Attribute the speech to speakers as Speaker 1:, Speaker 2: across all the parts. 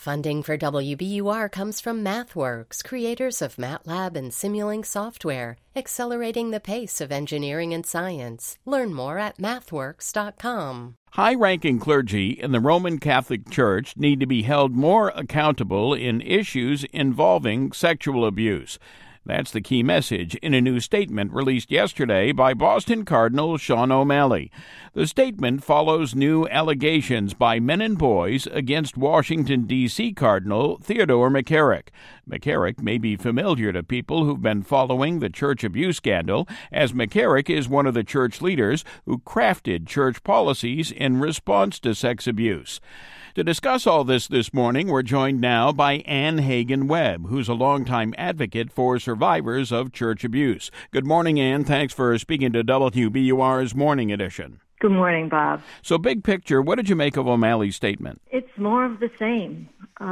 Speaker 1: Funding for WBUR comes from MathWorks, creators of MATLAB and Simulink software, accelerating the pace of engineering and science. Learn more at mathworks.com.
Speaker 2: High-ranking clergy in the Roman Catholic Church need to be held more accountable in issues involving sexual abuse. That's the key message in a new statement released yesterday by Boston Cardinal Sean O'Malley. The statement follows new allegations by men and boys against Washington, D.C. Cardinal Theodore McCarrick. McCarrick may be familiar to people who've been following the church abuse scandal, as McCarrick is one of the church leaders who crafted church policies in response to sex abuse. To discuss all this morning, we're joined now by Ann Hagen-Webb, who's a longtime advocate for survivors of church abuse. Good morning, Ann. Thanks for speaking to WBUR's Morning Edition.
Speaker 3: Good morning, Bob.
Speaker 2: So, big picture, what did you make of O'Malley's statement?
Speaker 3: It's more of the same.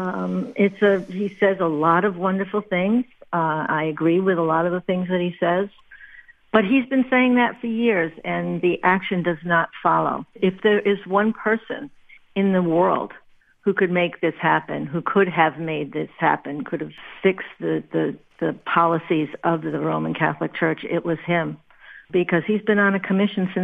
Speaker 3: He says a lot of wonderful things. I agree with a lot of the things that he says. But he's been saying that for years, and the action does not follow. If there is one person in the world who could make this happen, who could have made this happen, could have fixed the policies of the Roman Catholic Church, it was him. Because he's been on a commission since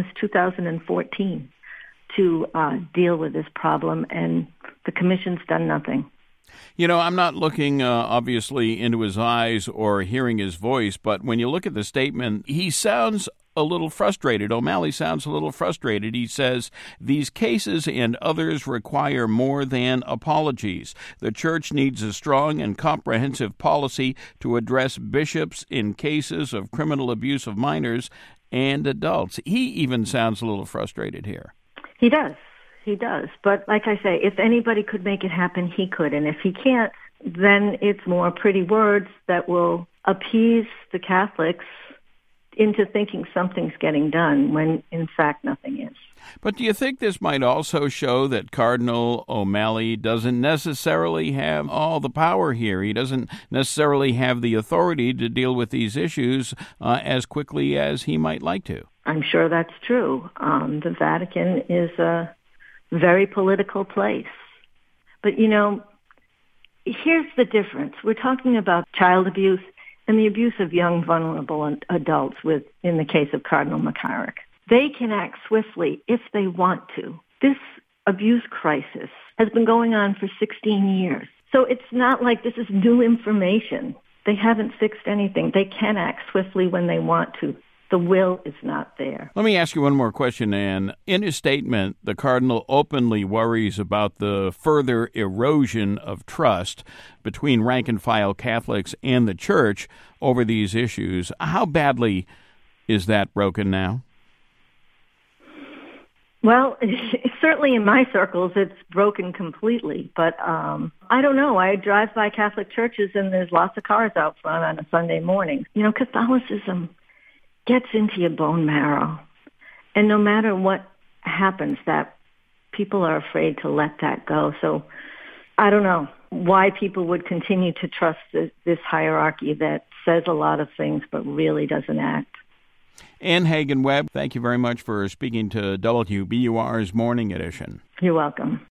Speaker 3: 2014 to deal with this problem, and the commission's done nothing.
Speaker 2: You know, I'm not looking, obviously, into his eyes or hearing his voice, but when you look at the statement, he sounds a little frustrated. O'Malley sounds a little frustrated. He says, these cases and others require more than apologies. The church needs a strong and comprehensive policy to address bishops in cases of criminal abuse of minors and adults. He even sounds a little frustrated here.
Speaker 3: He does. He does. But like I say, if anybody could make it happen, he could. And if he can't, then it's more pretty words that will appease the Catholics into thinking something's getting done when, in fact, nothing is.
Speaker 2: But do you think this might also show that Cardinal O'Malley doesn't necessarily have all the power here? He doesn't necessarily have the authority to deal with these issues as quickly as he might like to?
Speaker 3: I'm sure that's true. The Vatican is a very political place. But, you know, here's the difference. We're talking about child abuse and the abuse of young, vulnerable adults in the case of Cardinal McCarrick. They can act swiftly if they want to. This abuse crisis has been going on for 16 years. So it's not like this is new information. They haven't fixed anything. They can act swiftly when they want to. The will is not there.
Speaker 2: Let me ask you one more question, Ann. In his statement, the Cardinal openly worries about the further erosion of trust between rank-and-file Catholics and the Church over these issues. How badly is that broken now?
Speaker 3: Well, certainly in my circles, it's broken completely. But I don't know. I drive by Catholic churches, and there's lots of cars out front on a Sunday morning. You know, Catholicism gets into your bone marrow. And no matter what happens, that people are afraid to let that go. So I don't know why people would continue to trust this hierarchy that says a lot of things but really doesn't act.
Speaker 2: Ann Hagen-Webb, thank you very much for speaking to WBUR's Morning Edition.
Speaker 3: You're welcome.